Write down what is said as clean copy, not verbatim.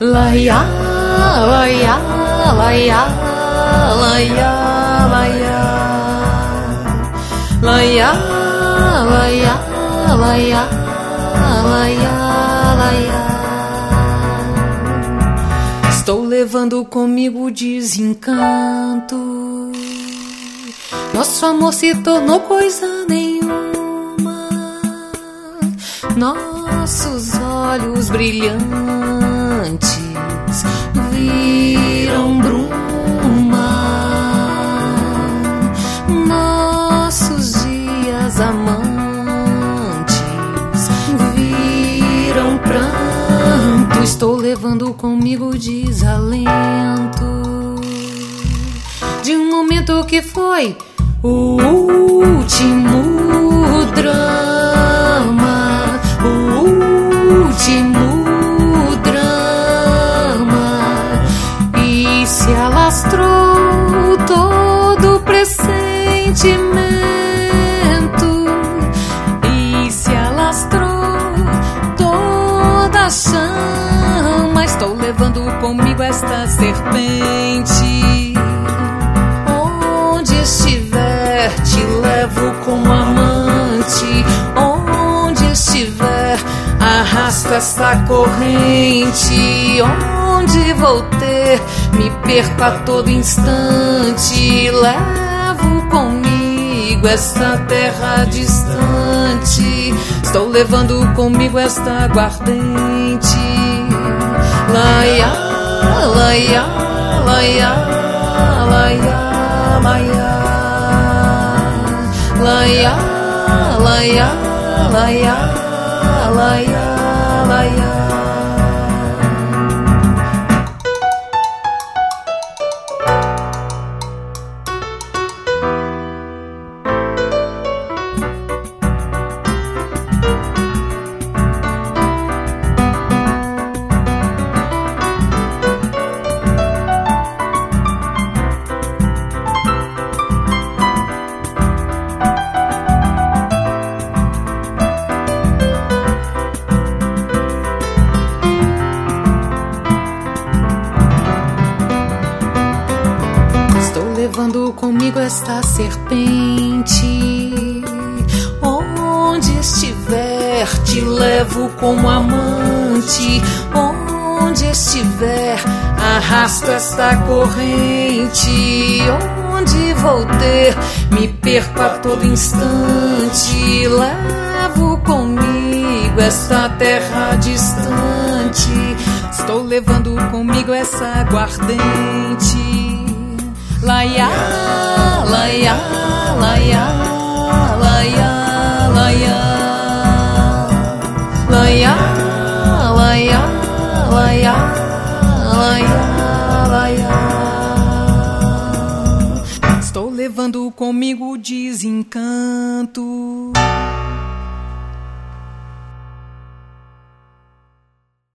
Laia, laia, laia, laia, laia, laia, laia, laia, laia, laia. Estou levando comigo o desencanto. Nosso amor se tornou coisa nenhuma. Nossos olhos brilhantes viram bruma. Nossos dias amantes viram pranto. Estou levando comigo o desalento de um momento que foi o último drama, o último drama, e se alastrou todo o pressentimento, e se alastrou toda a chama. Estou levando comigo esta serpente. Onde estiver, te levo como amante. Onde estiver, arrasto essa corrente. Onde vou ter, me perco a todo instante. Levo comigo essa terra distante. Estou levando comigo esta aguardente. Laia, laia, laia, laia, laia, laia, laia, laia, laia, laia. Levando comigo esta serpente. Onde estiver, te levo como amante. Onde estiver, arrasto esta corrente. Onde vou ter, me perco a todo instante. Levo comigo esta terra distante. Estou levando comigo essa aguardente. Laia, laia, laia, laia, laia, laia, laia, laia, laia, laia. Estou levando comigo o desencanto.